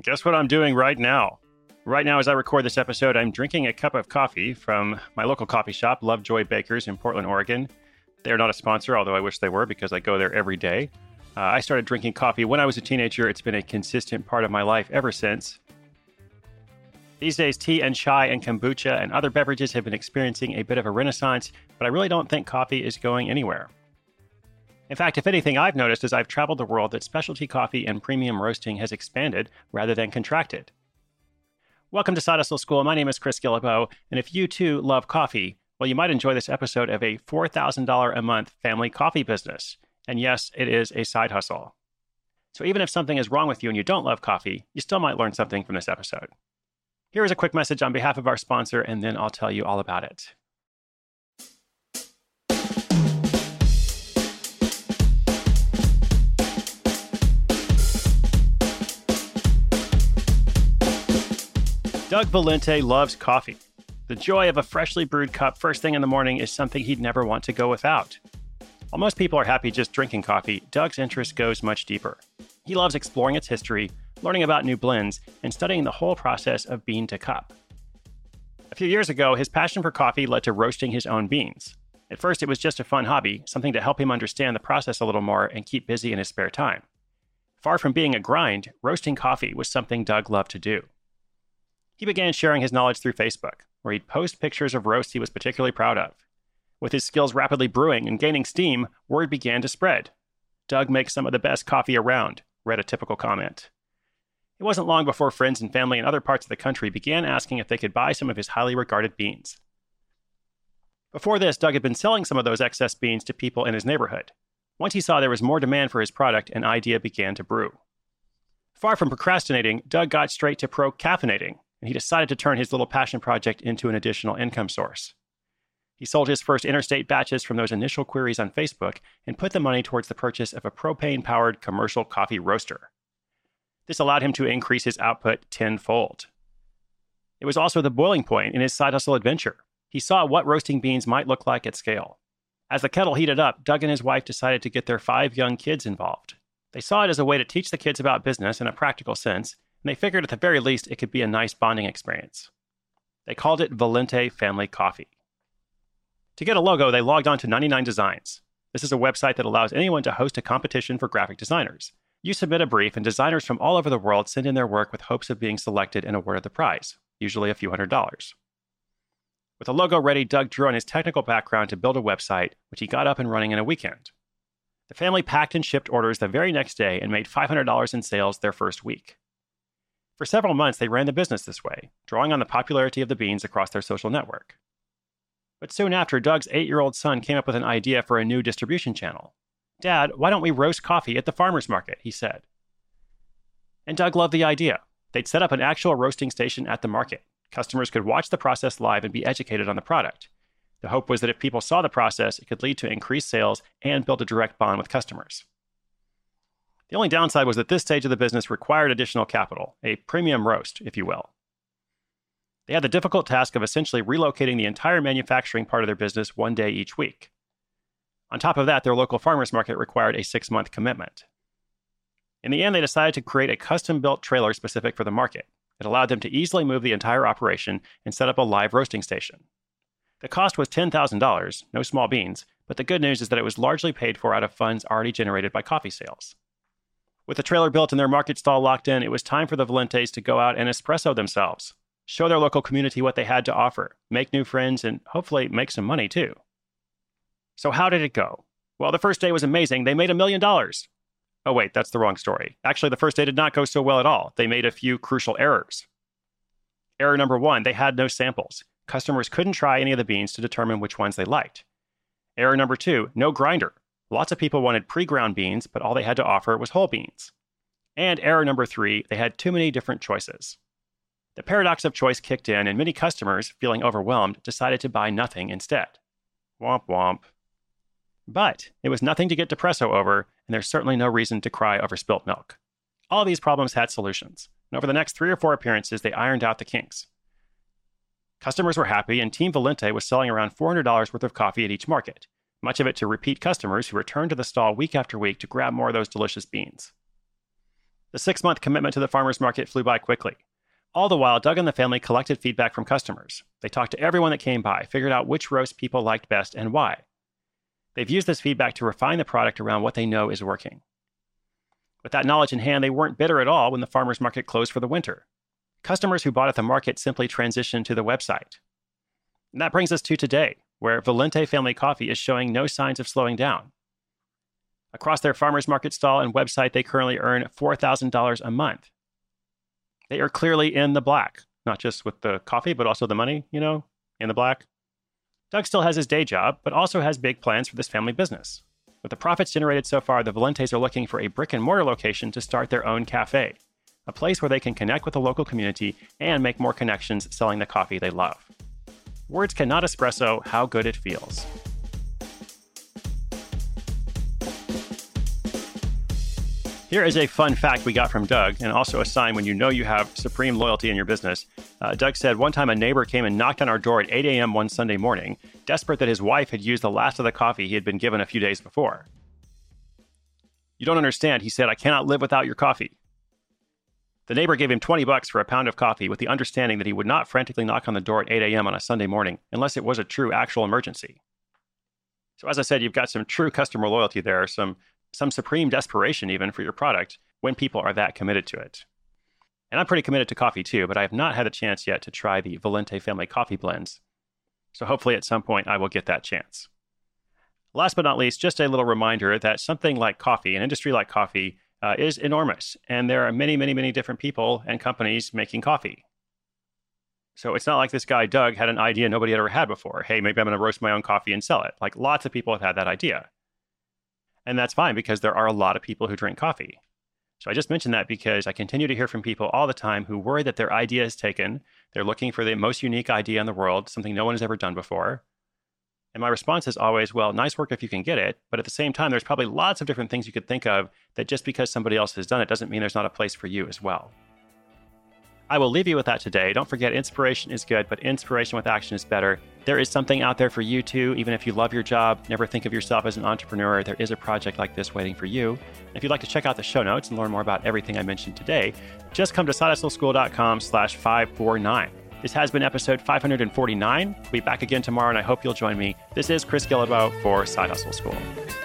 Guess what I'm doing right now? Right now, as I record this episode, I'm drinking a cup of coffee from my local coffee shop, Lovejoy Bakers in Portland, Oregon. They're not a sponsor, although I wish they were because I go there every day. I started drinking coffee when I was a teenager. It's been a consistent part of my life ever since. These days, tea and chai and kombucha and other beverages have been experiencing a bit of a renaissance, but I really don't think coffee is going anywhere. In fact, if anything, I've noticed as I've traveled the world that specialty coffee and premium roasting has expanded rather than contracted. Welcome to Side Hustle School. My name is Chris Guillebeau, and if you too love coffee, well, you might enjoy this episode of a $4,000 a month family coffee business. And yes, it is a side hustle. So even if something is wrong with you and you don't love coffee, you still might learn something from this episode. Here is a quick message on behalf of our sponsor, and then I'll tell you all about it. Doug Valente loves coffee. The joy of a freshly brewed cup first thing in the morning is something he'd never want to go without. While most people are happy just drinking coffee, Doug's interest goes much deeper. He loves exploring its history, learning about new blends, and studying the whole process of bean to cup. A few years ago, his passion for coffee led to roasting his own beans. At first, it was just a fun hobby, something to help him understand the process a little more and keep busy in his spare time. Far from being a grind, roasting coffee was something Doug loved to do. He began sharing his knowledge through Facebook, where he'd post pictures of roasts he was particularly proud of. With his skills rapidly brewing and gaining steam, word began to spread. Doug makes some of the best coffee around, read a typical comment. It wasn't long before friends and family in other parts of the country began asking if they could buy some of his highly regarded beans. Before this, Doug had been selling some of those excess beans to people in his neighborhood. Once he saw there was more demand for his product, an idea began to brew. Far from procrastinating, Doug got straight to pro-caffeinating, and he decided to turn his little passion project into an additional income source. He sold his first interstate batches from those initial queries on Facebook and put the money towards the purchase of a propane-powered commercial coffee roaster. This allowed him to increase his output tenfold. It was also the boiling point in his side hustle adventure. He saw what roasting beans might look like at scale. As the kettle heated up, Doug and his wife decided to get their 5 young kids involved. They saw it as a way to teach the kids about business in a practical sense, and they figured at the very least it could be a nice bonding experience. They called it Valente Family Coffee. To get a logo, they logged on to 99 Designs. This is a website that allows anyone to host a competition for graphic designers. You submit a brief, and designers from all over the world send in their work with hopes of being selected and awarded the prize, usually a few $100s. With a logo ready, Doug drew on his technical background to build a website, which he got up and running in a weekend. The family packed and shipped orders the very next day and made $500 in sales their first week. For several months, they ran the business this way, drawing on the popularity of the beans across their social network. But soon after, Doug's 8-year-old son came up with an idea for a new distribution channel. "Dad, why don't we roast coffee at the farmer's market?" he said. And Doug loved the idea. They'd set up an actual roasting station at the market. Customers could watch the process live and be educated on the product. The hope was that if people saw the process, it could lead to increased sales and build a direct bond with customers. The only downside was that this stage of the business required additional capital, a premium roast, if you will. They had the difficult task of essentially relocating the entire manufacturing part of their business one day each week. On top of that, their local farmers market required a 6-month commitment. In the end, they decided to create a custom-built trailer specific for the market. It allowed them to easily move the entire operation and set up a live roasting station. The cost was $10,000, no small beans, but the good news is that it was largely paid for out of funds already generated by coffee sales. With the trailer built and their market stall locked in, it was time for the Valentes to go out and espresso themselves, show their local community what they had to offer, make new friends, and hopefully make some money too. So how did it go? Well, the first day was amazing. They made $1 million. Oh wait, that's the wrong story. Actually, the first day did not go so well at all. They made a few crucial errors. Error number 1, they had no samples. Customers couldn't try any of the beans to determine which ones they liked. Error number 2, no grinder. Lots of people wanted pre-ground beans, but all they had to offer was whole beans. And error number 3, they had too many different choices. The paradox of choice kicked in, and many customers, feeling overwhelmed, decided to buy nothing instead. Womp womp. But it was nothing to get depresso over, and there's certainly no reason to cry over spilt milk. All of these problems had solutions, and over the next 3 or 4 appearances, they ironed out the kinks. Customers were happy, and Team Valente was selling around $400 worth of coffee at each market, much of it to repeat customers who returned to the stall week after week to grab more of those delicious beans. The 6-month commitment to the farmer's market flew by quickly. All the while, Doug and the family collected feedback from customers. They talked to everyone that came by, figured out which roast people liked best and why. They've used this feedback to refine the product around what they know is working. With that knowledge in hand, they weren't bitter at all when the farmer's market closed for the winter. Customers who bought at the market simply transitioned to the website. And that brings us to today, where Valente Family Coffee is showing no signs of slowing down. Across their farmer's market stall and website, they currently earn $4,000 a month. They are clearly in the black, not just with the coffee, but also the money, in the black. Doug still has his day job, but also has big plans for this family business. With the profits generated so far, the Valentes are looking for a brick-and-mortar location to start their own cafe, a place where they can connect with the local community and make more connections selling the coffee they love. Words cannot espresso how good it feels. Here is a fun fact we got from Doug, and also a sign when you know you have supreme loyalty in your business. Doug said one time a neighbor came and knocked on our door at 8 a.m. one Sunday morning, desperate that his wife had used the last of the coffee he had been given a few days before. "You don't understand," he said. "I cannot live without your coffee." The neighbor gave him $20 for a pound of coffee with the understanding that he would not frantically knock on the door at 8 a.m. on a Sunday morning unless it was a true actual emergency. So as I said, you've got some true customer loyalty there, some supreme desperation even for your product when people are that committed to it. And I'm pretty committed to coffee too, but I have not had a chance yet to try the Valente Family Coffee Blends. So hopefully at some point I will get that chance. Last but not least, just a little reminder that something like coffee, an industry like coffee, is enormous. And there are many, many, many different people and companies making coffee. So it's not like this guy, Doug, had an idea nobody had ever had before. Hey, maybe I'm going to roast my own coffee and sell it. Like lots of people have had that idea. And that's fine because there are a lot of people who drink coffee. So I just mentioned that because I continue to hear from people all the time who worry that their idea is taken. They're looking for the most unique idea in the world, something no one has ever done before. And my response is always, well, nice work if you can get it. But at the same time, there's probably lots of different things you could think of that just because somebody else has done it doesn't mean there's not a place for you as well. I will leave you with that today. Don't forget, inspiration is good, but inspiration with action is better. There is something out there for you too. Even if you love your job, never think of yourself as an entrepreneur. There is a project like this waiting for you. If you'd like to check out the show notes and learn more about everything I mentioned today, just come to sidehustleschool.com/549. This has been episode 549. We'll be back again tomorrow, and I hope you'll join me. This is Chris Guillebeau for Side Hustle School.